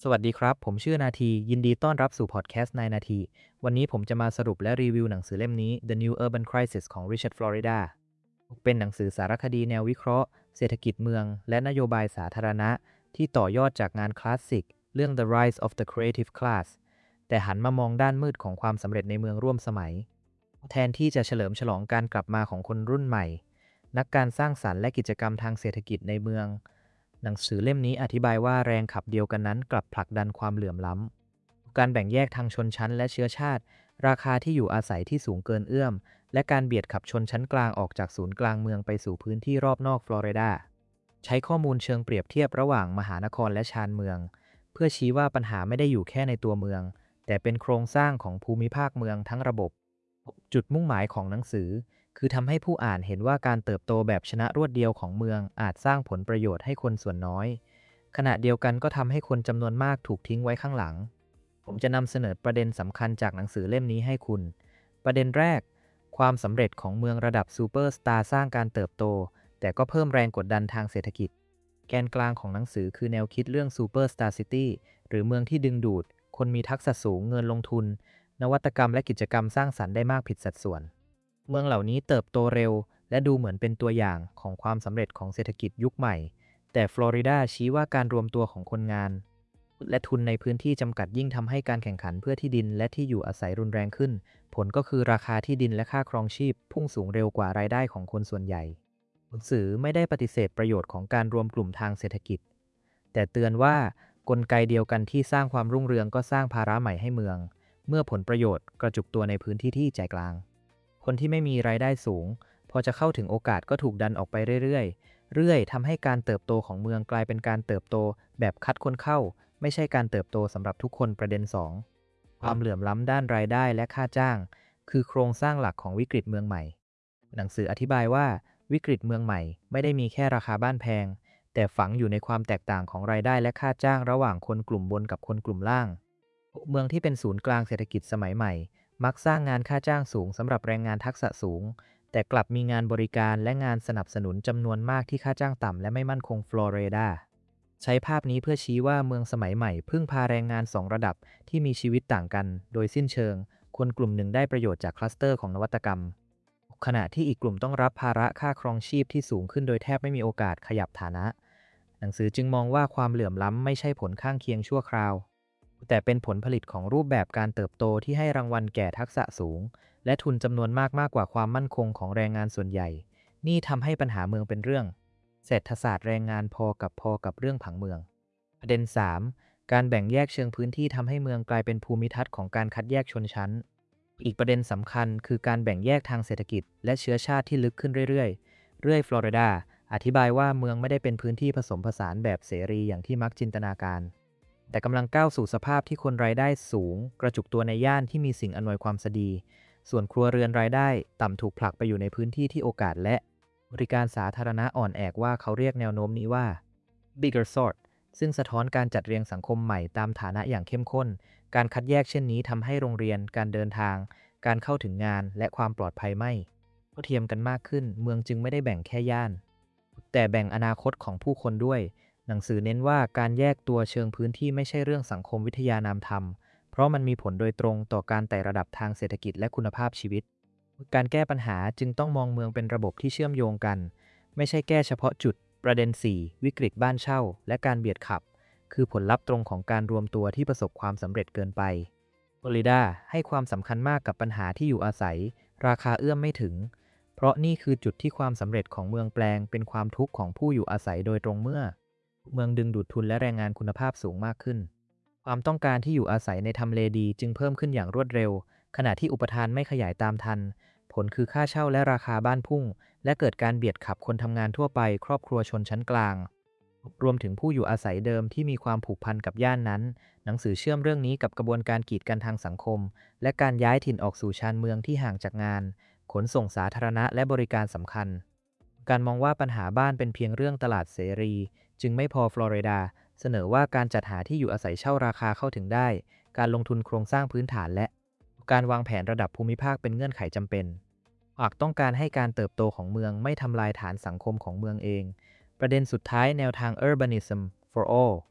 สวัสดีครับผมชื่อนาทียินดีต้อนรับสู่พอดแคสต์นายนาทีวันนี้ผมจะมาสรุปและรีวิวหนังสือเล่มนี้ The New Urban Crisis ของ Richard Florida เป็นหนังสือสารคดีแนววิเคราะห์เศรษฐกิจเมืองและนโยบายสาธารณะที่ต่อยอดจากงานคลาสสิกเรื่อง The Rise of the Creative Class แต่หันมามองด้านมืดของความสำเร็จในเมืองร่วมสมัยแทนที่จะเฉลิมฉลองการกลับมาของคนรุ่นใหม่นักการสร้างสรรค์และกิจกรรมทางเศรษฐกิจในเมืองหนังสือเล่มนี้อธิบายว่าแรงขับเดียวกันนั้นกลับผลักดันความเหลื่อมล้ำการแบ่งแยกทางชนชั้นและเชื้อชาติราคาที่อยู่อาศัยที่สูงเกินเอื้อมและการเบียดขับชนชั้นกลางออกจากศูนย์กลางเมืองไปสู่พื้นที่รอบนอกฟลอริดาใช้ข้อมูลเชิงเปรียบเทียบระหว่างมหานครและชานเมืองเพื่อชี้ว่าปัญหาไม่ได้อยู่แค่ในตัวเมืองแต่เป็นโครงสร้างของภูมิภาคเมืองทั้งระบบจุดมุ่งหมายของหนังสือคือทำให้ผู้อ่านเห็นว่าการเติบโตแบบชนะรวดเดียวของเมืองอาจสร้างผลประโยชน์ให้คนส่วนน้อยขณะเดียวกันก็ทำให้คนจำนวนมากถูกทิ้งไว้ข้างหลังผมจะนำเสนอประเด็นสำคัญจากหนังสือเล่มนี้ให้คุณประเด็นแรกความสำเร็จของเมืองระดับซูเปอร์สตาร์สร้างการเติบโตแต่ก็เพิ่มแรงกดดันทางเศรษฐกิจแกนกลางของหนังสือคือแนวคิดเรื่องซูเปอร์สตาร์ซิตี้หรือเมืองที่ดึงดูดคนมีทักษะสูงเงินลงทุนนวัตกรรมและกิจกรรมสร้างสรรค์ได้มากผิดสัดส่วนเมืองเหล่านี้เติบโตเร็วและดูเหมือนเป็นตัวอย่างของความสำเร็จของเศรษฐกิจยุคใหม่แต่ฟลอริดาชี้ว่าการรวมตัวของคนงานและทุนในพื้นที่จำกัดยิ่งทำให้การแข่งขันเพื่อที่ดินและที่อยู่อาศัยรุนแรงขึ้นผลก็คือราคาที่ดินและค่าครองชีพพุ่งสูงเร็วกว่ารายได้ของคนส่วนใหญ่หนังสือไม่ได้ปฏิเสธประโยชน์ของการรวมกลุ่มทางเศรษฐกิจแต่เตือนว่ากลไกเดียวกันที่สร้างความรุ่งเรืองก็สร้างภาระใหม่ให้เมืองเมื่อผลประโยชน์กระจุกตัวในพื้นที่ที่ใจกลางคนที่ไม่มีรายได้สูงพอจะเข้าถึงโอกาสก็ถูกดันออกไปเรื่อยๆทำให้การเติบโตของเมืองกลายเป็นการเติบโตแบบคัดคนเข้าไม่ใช่การเติบโตสำหรับทุกคนประเด็น2ความเหลื่อมล้ำด้านรายได้และค่าจ้างคือโครงสร้างหลักของวิกฤตเมืองใหม่หนังสืออธิบายว่าวิกฤตเมืองใหม่ไม่ได้มีแค่ราคาบ้านแพงแต่ฝังอยู่ในความแตกต่างของรายได้และค่าจ้างระหว่างคนกลุ่มบนกับคนกลุ่มล่างเมืองที่เป็นศูนย์กลางเศรษฐกิจสมัยใหม่มักสร้างงานค่าจ้างสูงสำหรับแรงงานทักษะสูงแต่กลับมีงานบริการและงานสนับสนุนจำนวนมากที่ค่าจ้างต่ำและไม่มั่นคงฟลอริดาใช้ภาพนี้เพื่อชี้ว่าเมืองสมัยใหม่พึ่งพาแรงงาน2ระดับที่มีชีวิตต่างกันโดยสิ้นเชิงคนกลุ่มหนึ่งได้ประโยชน์จากคลัสเตอร์ของนวัตกรรมขณะที่อีกกลุ่มต้องรับภาระค่าครองชีพที่สูงขึ้นโดยแทบไม่มีโอกาสขยับฐานะหนังสือจึงมองว่าความเหลื่อมล้ำไม่ใช่ผลข้างเคียงชั่วคราวแต่เป็นผลผลิตของรูปแบบการเติบโตที่ให้รางวัลแก่ทักษะสูงและทุนจำนวนมากกว่าความมั่นคงของแรงงานส่วนใหญ่นี่ทำให้ปัญหาเมืองเป็นเรื่องเศรษฐศาสตร์แรงงานพอกับเรื่องผังเมืองประเด็น3การแบ่งแยกเชิงพื้นที่ทำให้เมืองกลายเป็นภูมิทัศน์ของการคัดแยกชนชั้นอีกประเด็นสำคัญคือการแบ่งแยกทางเศรษฐกิจและเชื้อชาติที่ลึกขึ้นเรื่อยฟลอริดาอธิบายว่าเมืองไม่ได้เป็นพื้นที่ผสมผสานแบบเสรีอย่างที่มักจินตนาการแต่กำลังก้าวสู่สภาพที่คนรายได้สูงกระจุกตัวในย่านที่มีสิ่งอำนวยความสะดวกส่วนครัวเรือนรายได้ต่ำถูกผลักไปอยู่ในพื้นที่ที่โอกาสและบริการสาธารณะอ่อนแอว่าเขาเรียกแนวโน้มนี้ว่า bigger sort ซึ่งสะท้อนการจัดเรียงสังคมใหม่ตามฐานะอย่างเข้มข้นการคัดแยกเช่นนี้ทำให้โรงเรียนการเดินทางการเข้าถึงงานและความปลอดภัยไม่เท่าเทียมกันมากขึ้นเมืองจึงไม่ได้แบ่งแค่ย่านแต่แบ่งอนาคตของผู้คนด้วยหนังสือเน้นว่าการแยกตัวเชิงพื้นที่ไม่ใช่เรื่องสังคมวิทยานามธรรมเพราะมันมีผลโดยตรงต่อการไต่ระดับทางเศรษฐกิจและคุณภาพชีวิตการแก้ปัญหาจึงต้องมองเมืองเป็นระบบที่เชื่อมโยงกันไม่ใช่แก้เฉพาะจุดประเด็น4วิกฤตบ้านเช่าและการเบียดขับคือผลลัพธ์ตรงของการรวมตัวที่ประสบความสำเร็จเกินไปฟลอริดาให้ความสำคัญมากกับปัญหาที่อยู่อาศัยราคาเอื้อมไม่ถึงเพราะนี่คือจุดที่ความสำเร็จของเมืองแปลงเป็นความทุกข์ของผู้อยู่อาศัยโดยตรงเมื่อเมืองดึงดูดทุนและแรงงานคุณภาพสูงมากขึ้นความต้องการที่อยู่อาศัยในทำเลดีจึงเพิ่มขึ้นอย่างรวดเร็วขณะที่อุปทานไม่ขยายตามทันผลคือค่าเช่าและราคาบ้านพุ่งและเกิดการเบียดขับคนทำงานทั่วไปครอบครัวชนชั้นกลางรวมถึงผู้อยู่อาศัยเดิมที่มีความผูกพันกับย่านนั้นหนังสือเชื่อมเรื่องนี้กับกระบวนการกีดกันทางสังคมและการย้ายถิ่นออกสู่ชานเมืองที่ห่างจากงานขนส่งสาธารณะและบริการสำคัญการมองว่าปัญหาบ้านเป็นเพียงเรื่องตลาดเสรีจึงไม่พอฟลอริดาเสนอว่าการจัดหาที่อยู่อาศัยเช่าราคาเข้าถึงได้การลงทุนโครงสร้างพื้นฐานและการวางแผนระดับภูมิภาคเป็นเงื่อนไขจำเป็นหากต้องการให้การเติบโตของเมืองไม่ทำลายฐานสังคมของเมืองเองประเด็นสุดท้ายแนวทาง Urbanism for All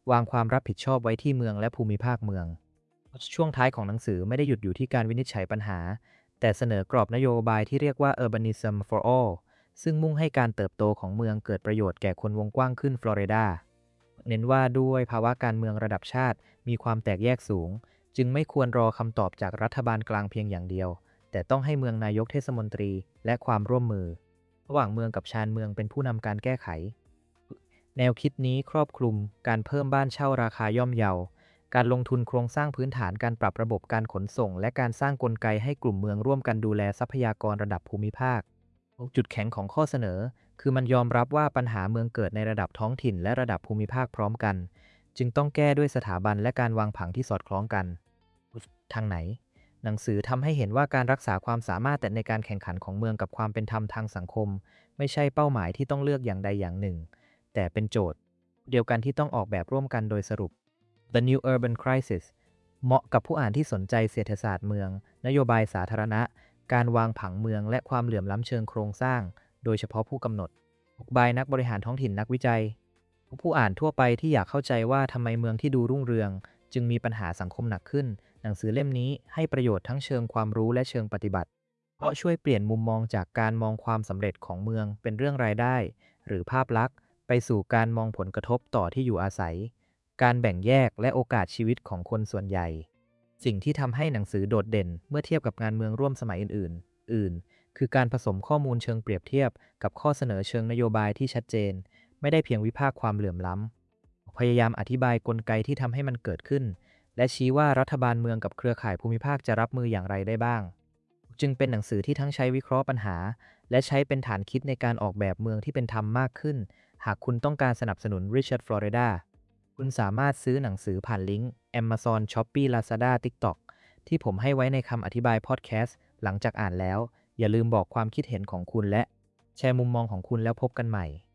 วางความรับผิดชอบไว้ที่เมืองและภูมิภาคเมืองช่วงท้ายของหนังสือไม่ได้หยุดอยู่ที่การวินิจฉัยปัญหาแต่เสนอกรอบนโยบายที่เรียกว่า Urbanism for All ซึ่งมุ่งให้การเติบโตของเมืองเกิดประโยชน์แก่คนวงกว้างขึ้นฟลอริดาเน้นว่าด้วยภาวะการเมืองระดับชาติมีความแตกแยกสูงจึงไม่ควรรอคำตอบจากรัฐบาลกลางเพียงอย่างเดียวแต่ต้องให้เมืองนายกเทศมนตรีและความร่วมมือระหว่างเมืองกับชานเมืองเป็นผู้นำการแก้ไขแนวคิดนี้ครอบคลุมการเพิ่มบ้านเช่าราคาย่อมเยาการลงทุนโครงสร้างพื้นฐานการปรับระบบการขนส่งและการสร้างกลไกให้กลุ่มเมืองร่วมกันดูแลทรัพยากรระดับภูมิภาคจุดแข็งของข้อเสนอคือมันยอมรับว่าปัญหาเมืองเกิดในระดับท้องถิ่นและระดับภูมิภาคพร้อมกันจึงต้องแก้ด้วยสถาบันและการวางผังที่สอดคล้องกันทางไหนหนังสือทำให้เห็นว่าการรักษาความสามารถแต่ในการแข่งขันของเมืองกับความเป็นธรรมทางสังคมไม่ใช่เป้าหมายที่ต้องเลือกอย่างใดอย่างหนึ่งแต่เป็นโจทย์เดียวกันที่ต้องออกแบบร่วมกันโดยสรุป The New Urban Crisis เหมาะกับผู้อ่านที่สนใจเศรษฐศาสตร์เมืองนโยบายสาธารณะการวางผังเมืองและความเหลื่อมล้ำเชิงโครงสร้างโดยเฉพาะผู้กำหนดบายนักบริหารท้องถิ่นนักวิจัยผู้อ่านทั่วไปที่อยากเข้าใจว่าทำไมเมืองที่ดูรุ่งเรืองจึงมีปัญหาสังคมหนักขึ้นหนังสือเล่มนี้ให้ประโยชน์ทั้งเชิงความรู้และเชิงปฏิบัติเพราะช่วยเปลี่ยนมุมมองจากการมองความสำเร็จของเมืองเป็นเรื่องรายได้หรือภาพลักษณ์ไปสู่การมองผลกระทบต่อที่อยู่อาศัยการแบ่งแยกและโอกาสชีวิตของคนส่วนใหญ่สิ่งที่ทำให้หนังสือโดดเด่นเมื่อเทียบกับงานเมืองร่วมสมัยอื่นคือการผสมข้อมูลเชิงเปรียบเทียบกับข้อเสนอเชิงนโยบายที่ชัดเจนไม่ได้เพียงวิพากษ์ความเหลื่อมล้ำพยายามอธิบายกลไกที่ทำให้มันเกิดขึ้นและชี้ว่ารัฐบาลเมืองกับเครือข่ายภูมิภาคจะรับมืออย่างไรได้บ้างจึงเป็นหนังสือที่ทั้งใช้วิเคราะห์ปัญหาและใช้เป็นฐานคิดในการออกแบบเมืองที่เป็นธรรมมากขึ้นหากคุณต้องการสนับสนุน Richard Florida คุณสามารถซื้อหนังสือผ่านลิงก์ Amazon Shopee Lazada TikTok ที่ผมให้ไว้ในคำอธิบายพอดแคสต์หลังจากอ่านแล้วอย่าลืมบอกความคิดเห็นของคุณและแชร์มุมมองของคุณแล้วพบกันใหม่